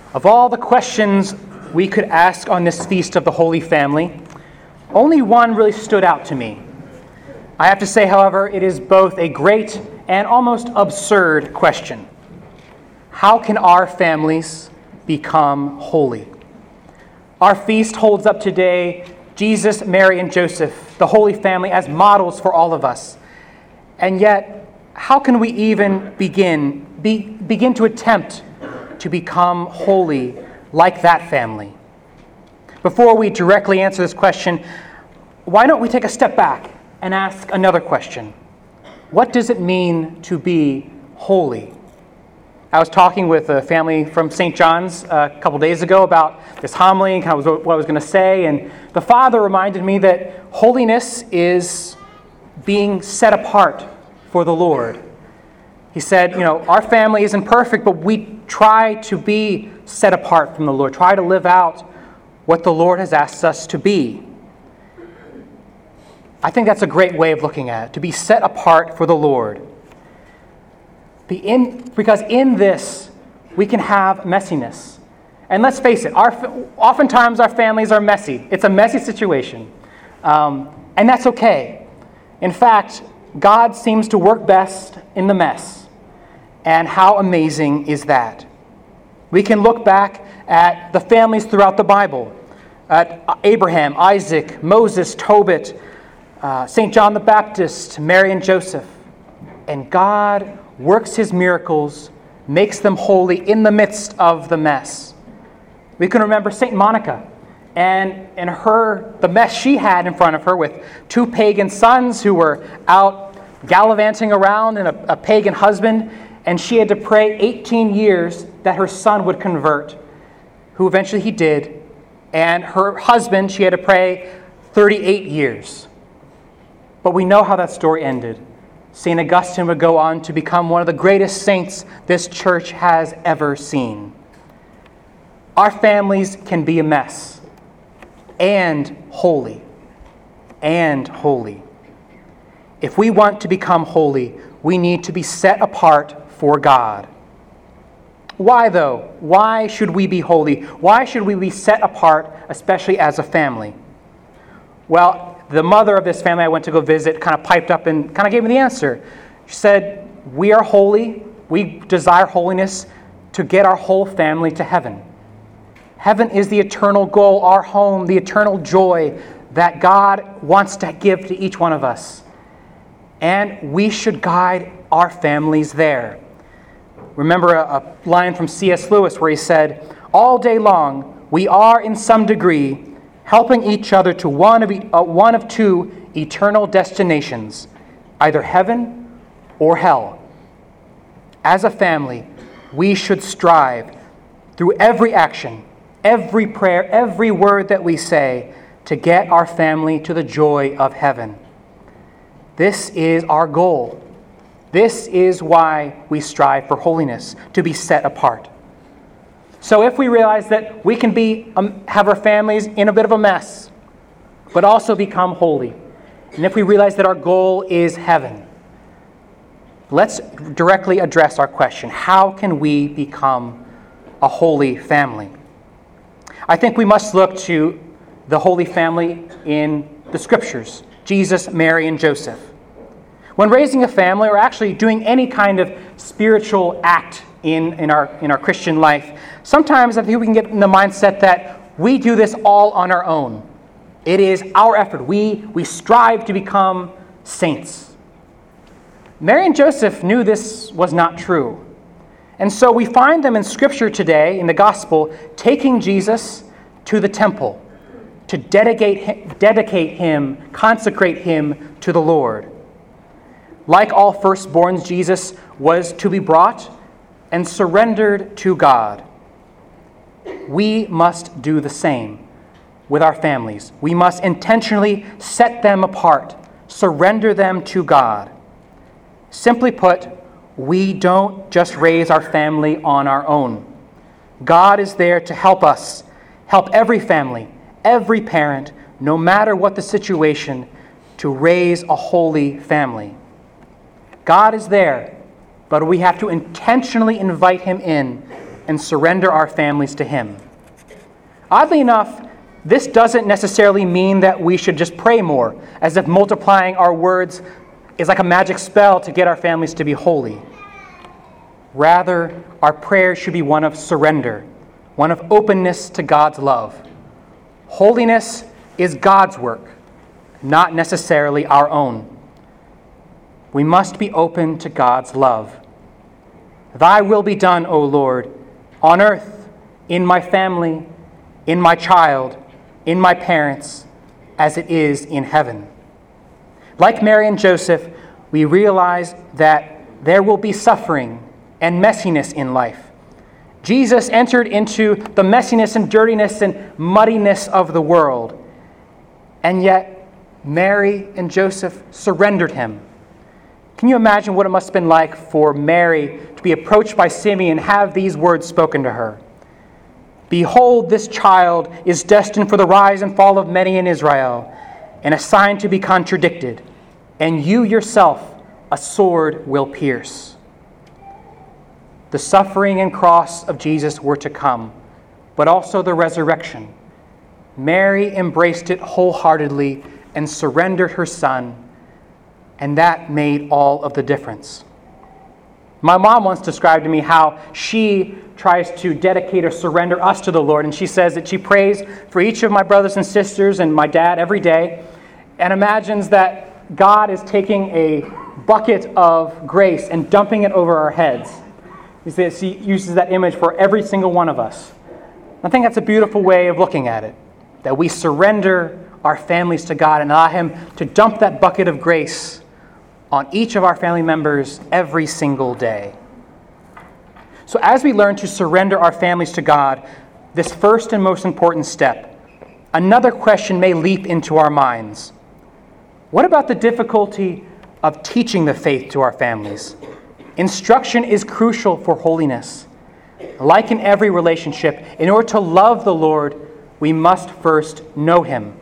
Of all the questions we could ask on this feast of the Holy Family, only one really stood out to me. I have to say, however, it is both a great and almost absurd question. How can our families become holy? Our feast holds up today Jesus, Mary, and Joseph, the Holy Family, as models for all of us. And yet, how can we even begin to attempt to become holy like that family? Before we directly answer this question, why don't we take a step back and ask another question? What does it mean to be holy? I was talking with a family from St. John's a couple days ago about this homily and kind of what I was going to say, and the father reminded me that holiness is being set apart for the Lord. He said, our family isn't perfect, but we try to be set apart from the Lord, try to live out what the Lord has asked us to be. I think that's a great way of looking at it, to be set apart for the Lord. Because in this, we can have messiness. And let's face it, oftentimes our families are messy. It's a messy situation. And that's okay. In fact, God seems to work best in the mess. And how amazing is that? We can look back at the families throughout the Bible, at Abraham, Isaac, Moses, Tobit, St. John the Baptist, Mary and Joseph. And God works his miracles, makes them holy in the midst of the mess. We can remember St. Monica and the mess she had in front of her with two pagan sons who were out gallivanting around and a pagan husband, and she had to pray 18 years that her son would convert, who eventually he did, and her husband, she had to pray 38 years. But we know how that story ended. St. Augustine would go on to become one of the greatest saints this church has ever seen. Our families can be a mess, and holy, and holy. If we want to become holy, we need to be set apart for God. Why, though? Why should we be holy? Why should we be set apart, especially as a family? Well, the mother of this family I went to go visit kind of piped up and kind of gave me the answer. She said, we are holy, we desire holiness to get our whole family to heaven. Heaven is the eternal goal, our home, the eternal joy that God wants to give to each one of us. And we should guide our families there. Remember a line from C.S. Lewis where he said, all day long we are in some degree helping each other to one of two eternal destinations, either heaven or hell. As a family, we should strive through every action, every prayer, every word that we say to get our family to the joy of heaven. This is our goal. This is why we strive for holiness, to be set apart. So if we realize that we can have our families in a bit of a mess, but also become holy, and if we realize that our goal is heaven, let's directly address our question. How can we become a holy family? I think we must look to the Holy Family in the Scriptures, Jesus, Mary, and Joseph. When raising a family, or actually doing any kind of spiritual act in our Christian life, sometimes I think we can get in the mindset that we do this all on our own. It is our effort. We strive to become saints. Mary and Joseph knew this was not true. And so we find them in Scripture today, in the Gospel, taking Jesus to the temple to dedicate him, consecrate him to the Lord. Like all firstborns, Jesus was to be brought and surrendered to God. We must do the same with our families. We must intentionally set them apart, surrender them to God. Simply put, we don't just raise our family on our own. God is there to help us, help every family, every parent, no matter what the situation, to raise a holy family. God is there, but we have to intentionally invite him in and surrender our families to Him. Oddly enough, this doesn't necessarily mean that we should just pray more, as if multiplying our words is like a magic spell to get our families to be holy. Rather, our prayer should be one of surrender, one of openness to God's love. Holiness is God's work, not necessarily our own. We must be open to God's love. Thy will be done, O Lord, on earth, in my family, in my child, in my parents, as it is in heaven. Like Mary and Joseph, we realize that there will be suffering and messiness in life. Jesus entered into the messiness and dirtiness and muddiness of the world, and yet Mary and Joseph surrendered him. Can you imagine what it must have been like for Mary to be approached by Simeon and have these words spoken to her? Behold, this child is destined for the rise and fall of many in Israel, and a sign to be contradicted, and you yourself a sword will pierce. The suffering and cross of Jesus were to come, but also the resurrection. Mary embraced it wholeheartedly and surrendered her son, and that made all of the difference. My mom once described to me how she tries to dedicate or surrender us to the Lord, and she says that she prays for each of my brothers and sisters and my dad every day, and imagines that God is taking a bucket of grace and dumping it over our heads. She uses that image for every single one of us. I think that's a beautiful way of looking at it, that we surrender our families to God and allow Him to dump that bucket of grace on each of our family members every single day. So as we learn to surrender our families to God, this first and most important step, another question may leap into our minds. What about the difficulty of teaching the faith to our families? Instruction is crucial for holiness. Like in every relationship, in order to love the Lord, we must first know Him.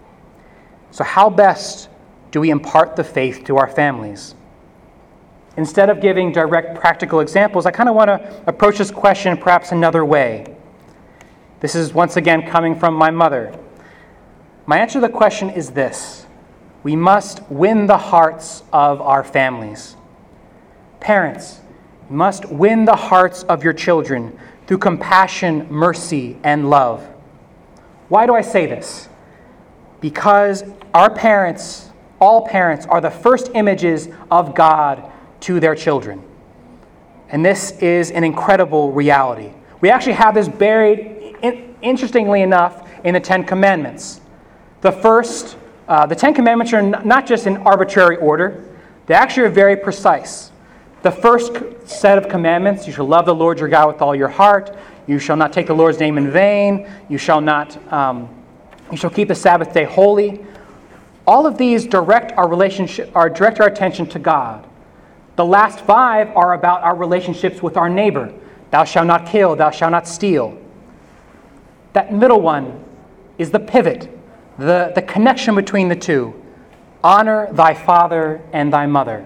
So how best do we impart the faith to our families? Instead of giving direct practical examples, I kind of want to approach this question perhaps another way. This is once again coming from my mother. My answer to the question is this: we must win the hearts of our families. Parents, you must win the hearts of your children through compassion, mercy, and love. Why do I say this? Because our parents, all parents, are the first images of God to their children. And this is an incredible reality. We actually have this buried, interestingly enough, in the Ten Commandments. The Ten Commandments are not just in arbitrary order. They actually are very precise. The first set of commandments: you shall love the Lord your God with all your heart. You shall not take the Lord's name in vain. You shall keep the Sabbath day holy. All of these direct our attention to God. The last 5 are about our relationships with our neighbor. Thou shalt not kill. Thou shalt not steal. That middle one is the pivot, the connection between the two. Honor thy father and thy mother.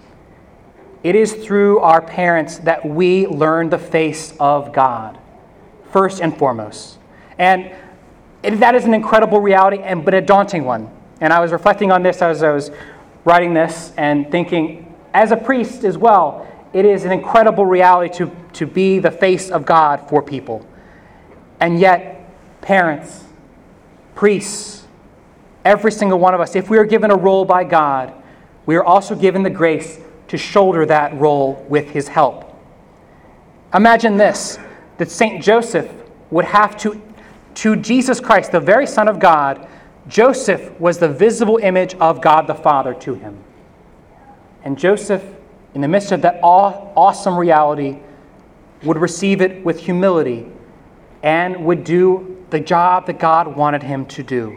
It is through our parents that we learn the face of God, first and foremost. And that is an incredible reality, but a daunting one. And I was reflecting on this as I was writing this and thinking, as a priest as well, it is an incredible reality to be the face of God for people. And yet, parents, priests, every single one of us, if we are given a role by God, we are also given the grace to shoulder that role with His help. Imagine this, that St. Joseph would have to Jesus Christ, the very Son of God, Joseph was the visible image of God the Father to him. And Joseph, in the midst of that awesome reality, would receive it with humility and would do the job that God wanted him to do.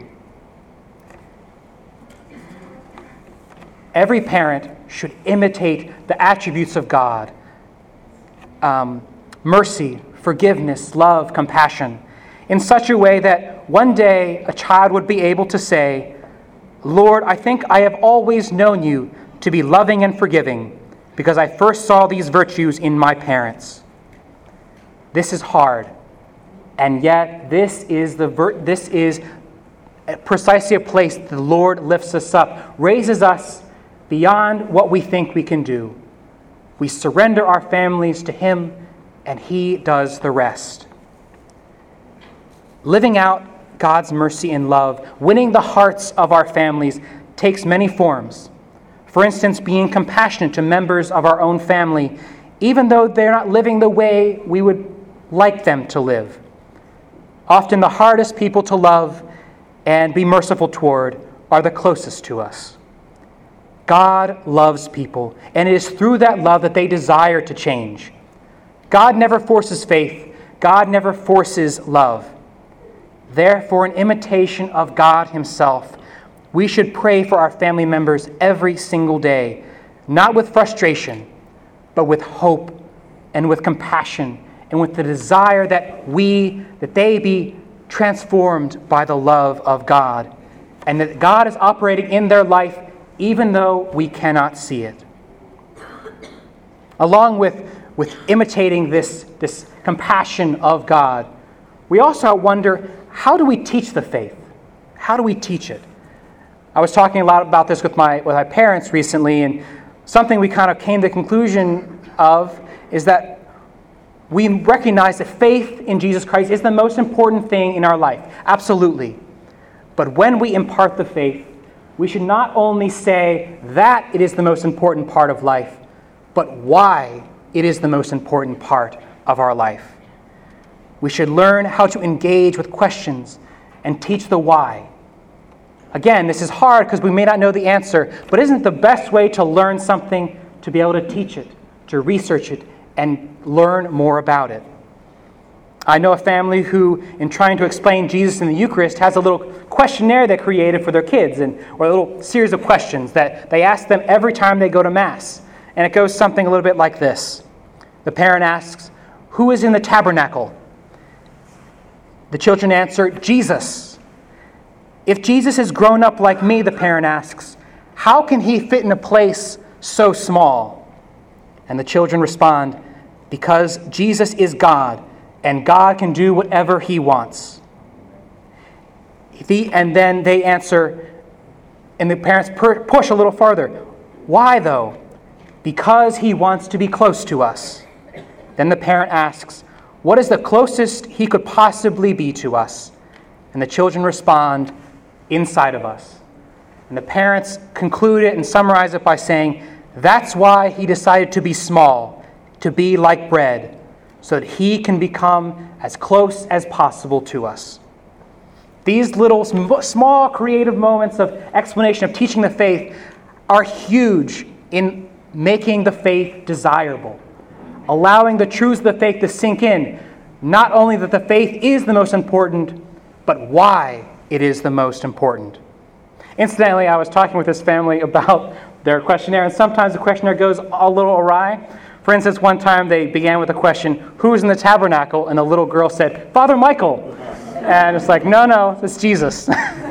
Every parent should imitate the attributes of God: mercy, forgiveness, love, compassion, in such a way that one day a child would be able to say, "Lord, I think I have always known you to be loving and forgiving because I first saw these virtues in my parents." This is hard. And yet, this is precisely a place the Lord lifts us up, raises us beyond what we think we can do. We surrender our families to Him, and He does the rest. Living out God's mercy and love, winning the hearts of our families, takes many forms. For instance, being compassionate to members of our own family, even though they're not living the way we would like them to live. Often the hardest people to love and be merciful toward are the closest to us. God loves people, and it is through that love that they desire to change. God never forces faith. God never forces love. Therefore, in imitation of God Himself, we should pray for our family members every single day, not with frustration, but with hope and with compassion and with the desire that they be transformed by the love of God, and that God is operating in their life even though we cannot see it. Along with imitating this compassion of God, we also wonder, how do we teach the faith? How do we teach it? I was talking a lot about this with my parents recently, and something we kind of came to the conclusion of is that we recognize that faith in Jesus Christ is the most important thing in our life. Absolutely. But when we impart the faith, we should not only say that it is the most important part of life, but why it is the most important part of our life. We should learn how to engage with questions and teach the why. Again, this is hard because we may not know the answer, but isn't the best way to learn something to be able to teach it, to research it, and learn more about it? I know a family who, in trying to explain Jesus in the Eucharist, has a little questionnaire they created for their kids, or a little series of questions that they ask them every time they go to Mass. And it goes something a little bit like this. The parent asks, "Who is in the tabernacle?" The children answer, "Jesus." "If Jesus is grown up like me," the parent asks, "how can He fit in a place so small?" And the children respond, "Because Jesus is God, and God can do whatever He wants." And then they answer, and the parents push a little farther. "Why, though?" "Because He wants to be close to us." Then the parent asks, "What is the closest He could possibly be to us?" And the children respond, "Inside of us." And the parents conclude it and summarize it by saying, "That's why He decided to be small, to be like bread, so that He can become as close as possible to us." These little small creative moments of explanation of teaching the faith are huge in making the faith desirable, allowing the truths of the faith to sink in, not only that the faith is the most important, but why it is the most important. Incidentally, I was talking with this family about their questionnaire, and sometimes the questionnaire goes a little awry. For instance, one time they began with a question, "Who is in the tabernacle?" And the little girl said, "Father Michael." And it's like, no, it's Jesus.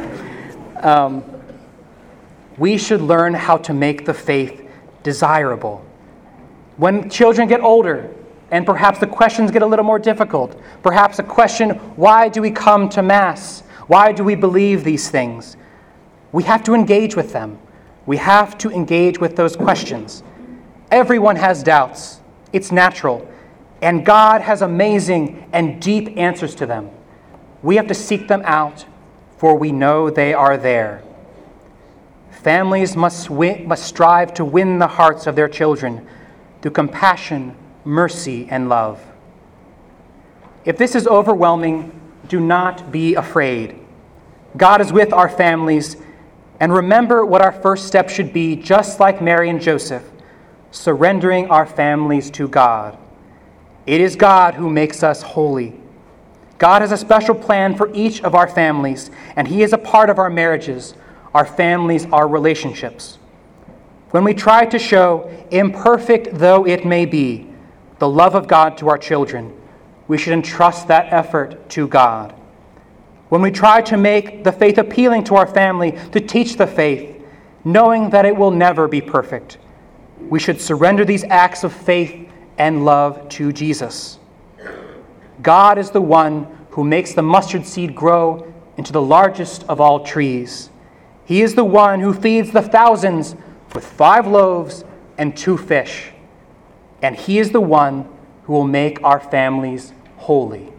We should learn how to make the faith desirable. When children get older, and perhaps the questions get a little more difficult, perhaps a question, why do we come to Mass? Why do we believe these things? We have to engage with them. We have to engage with those questions. Everyone has doubts. It's natural. And God has amazing and deep answers to them. We have to seek them out, for we know they are there. Families must strive to win the hearts of their children through compassion, mercy, and love. If this is overwhelming, do not be afraid. God is with our families, and remember what our first step should be, just like Mary and Joseph, surrendering our families to God. It is God who makes us holy. God has a special plan for each of our families, and He is a part of our marriages, our families, our relationships. When we try to show, imperfect though it may be, the love of God to our children, we should entrust that effort to God. When we try to make the faith appealing to our family, to teach the faith, knowing that it will never be perfect, we should surrender these acts of faith and love to Jesus. God is the one who makes the mustard seed grow into the largest of all trees. He is the one who feeds the thousands with 5 loaves and 2 fish. And he is the one who will make our families holy.